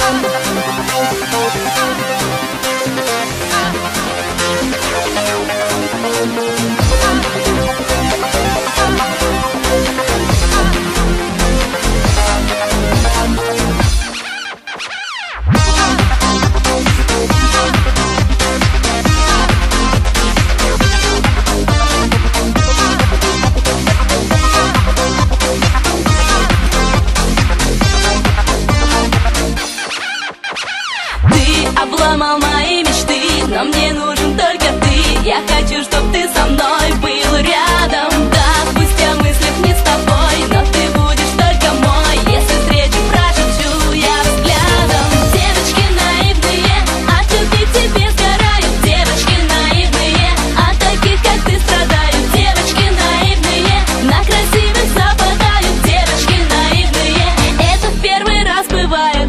Обломал мои мечты, но мне нужен только ты. Я хочу, чтоб ты со мной был рядом. Да, пусть я мыслях не с тобой, но ты будешь только мой. Если встречу, прошепчу я взглядом. Девочки наивные, от любви к тебе сгорают. Девочки наивные, от таких, как ты, страдают. Девочки наивные, на красивых западают. Девочки наивные, это в первый раз бывает.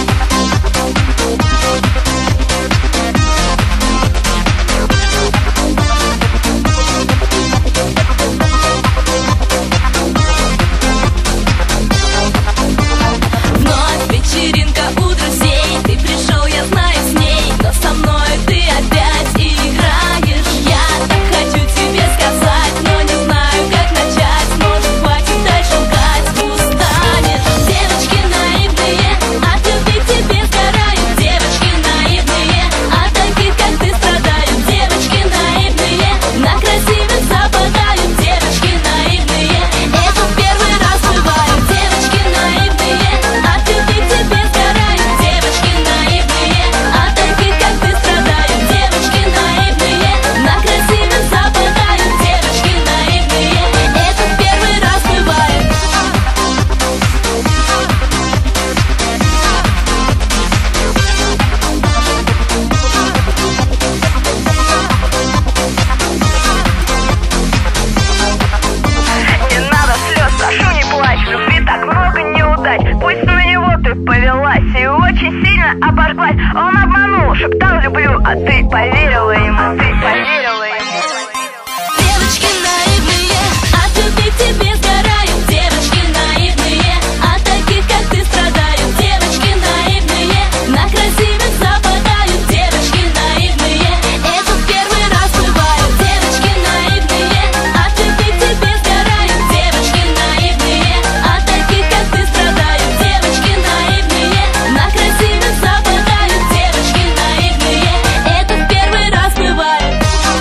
Пусть на него ты повелась и очень сильно обожглась. Он обманул, шептал люблю, а ты поверила ему, ты поверила ему. Девочки наивные, от любви к тебе сгорают. Девочки наивные, от таких, как ты, страдают. Девочки наивные, на красивых западают. Девочки наивные, это в первый раз бывает. Девочки наивные, от любви к тебе сгорают. Девочки наивные, от таких, как ты, страдают. Девочки наивные, на красивых западают. Девочки наивные, это в первый раз бывает.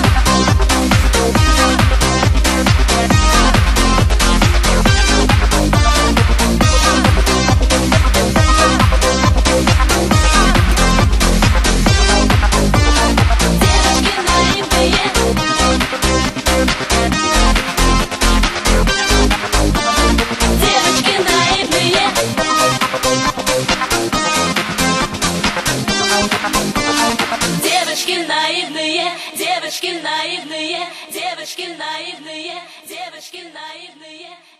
Девочки наивные, девочки наивные, девочки наивные, девочки наивные.